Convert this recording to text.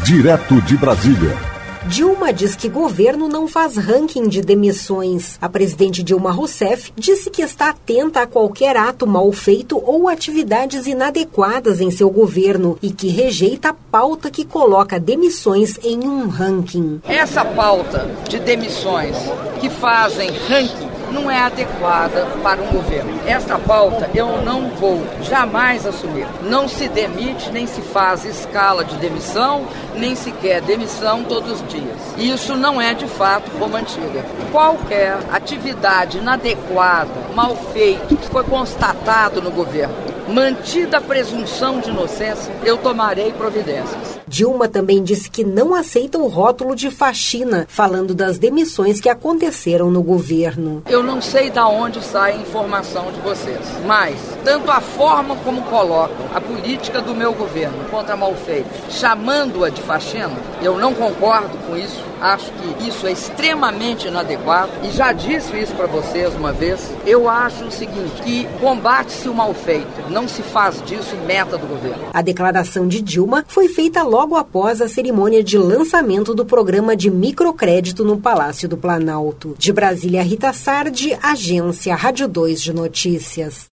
Direto de Brasília. Dilma diz que governo não faz ranking de demissões. A presidente Dilma Rousseff disse que está atenta a qualquer ato mal feito ou atividades inadequadas em seu governo e que rejeita a pauta que coloca demissões em um ranking. Essa pauta de demissões que fazem ranking não é adequada para um governo. Esta pauta eu não vou jamais assumir. Não se demite, nem se faz escala de demissão, nem sequer demissão todos os dias. Isso não é de fato como antiga. Qualquer atividade inadequada, mal feita, que foi constatado no governo, mantida a presunção de inocência, eu tomarei providências. Dilma também disse que não aceita o rótulo de faxina, falando das demissões que aconteceram no governo. Eu não sei de onde sai a informação de vocês, mas tanto a forma como colocam a política do meu governo contra malfeitos, chamando-a de faxina, eu não concordo com isso. Acho que isso é extremamente inadequado e já disse isso para vocês uma vez. Eu acho o seguinte, que combate-se o mal feito, não se faz disso meta do governo. A declaração de Dilma foi feita logo após a cerimônia de lançamento do programa de microcrédito no Palácio do Planalto. De Brasília, Rita Sardi, Agência Rádio 2 de Notícias.